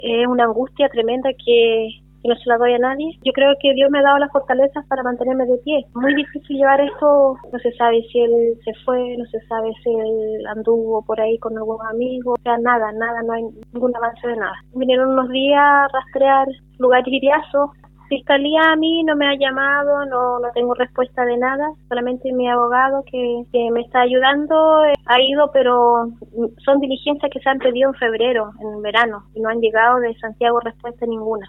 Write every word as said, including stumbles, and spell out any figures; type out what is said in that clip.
Es una angustia tremenda que, que no se la doy a nadie. Yo creo que Dios me ha dado las fortalezas para mantenerme de pie. Muy difícil llevar esto, no se sabe si él se fue, no se sabe si él anduvo por ahí con algún amigo, o sea, nada, nada, no hay ningún avance de nada. Vinieron unos días a rastrear lugares iriazos. Fiscalía a mí no me ha llamado, no no tengo respuesta de nada, solamente mi abogado que, que me está ayudando eh, ha ido, pero son diligencias que se han pedido en febrero, en verano, y no han llegado de Santiago respuesta ninguna.